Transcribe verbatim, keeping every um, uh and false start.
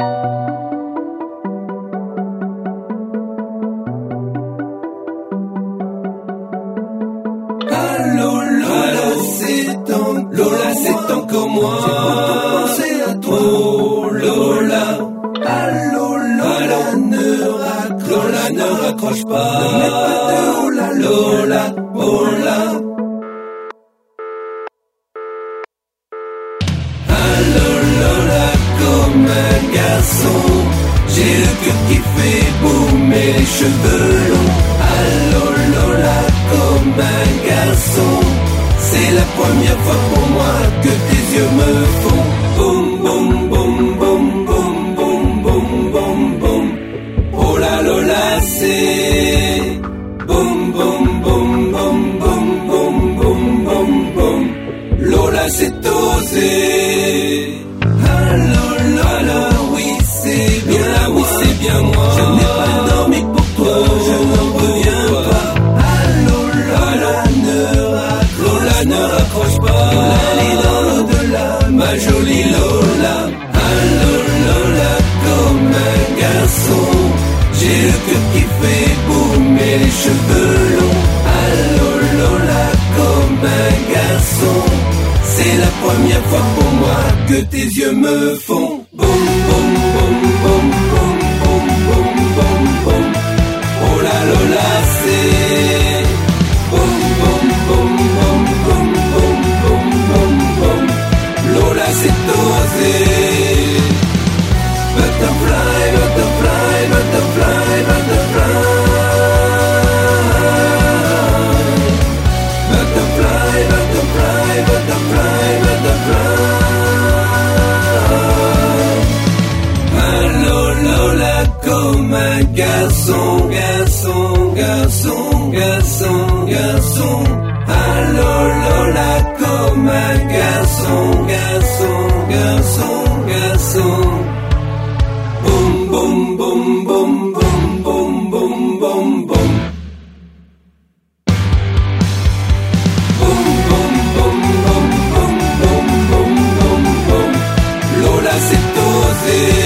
Allô Lola, c'est en Lola, c'est encore moi. C'est pour penser à toi. Oh Lola, allô Lola, ne raccroche, Lola, ne raccroche pas. Ne mets pas de oh la Lola, oh la. Allô Lola, comme un garçon, j'ai le cœur qui fait boum et les cheveux longs. Allô Lola, comme un garçon, c'est la première fois pour moi que tes yeux me font boum boum boum boum boum boum boum boum boum. Oh la Lola, c'est boum boum boum boum boum boum boum boum boum. Lola, c'est osé. Allô Lola, oui c'est bien là, oui c'est bien moi. Je n'ai pas dormi pour toi, je n'en reviens pas. Allô Lola, ne raccroche, Lola, ne raccroche pas. Lola est dans l'au-delà, ma jolie Lola. Allô Lola, comme un garçon, j'ai le cœur qui fait boum et les cheveux longs. Allô Lola, comme un garçon, c'est la première fois pour moi que tes yeux me font boum boum boum boum boum boum boum boum boum. Oh la Lola, c'est boum boum boum boum boum boum boum boum boum. Lola, c'est osé. Butterfly, butterfly, butterfly, butterfly. Butterfly, butterfly, butterfly, butterfly. Allô Lola, comme un garçon, garçon, garçon, garçon, garçon. Allô Lola, comme un garçon, garçon, garçon, garçon. Boum boum boum boum boum boum boum boum boum. Boum boum boum boum boum boum boum boum boum. Lola, c'est osé.